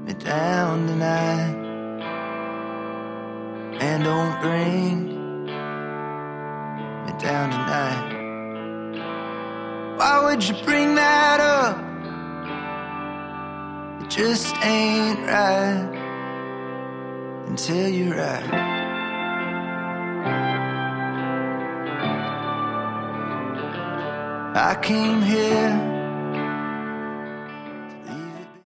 me down tonight. And don't bring me down tonight. Why would you bring that up? It just ain't right until you're right. I came here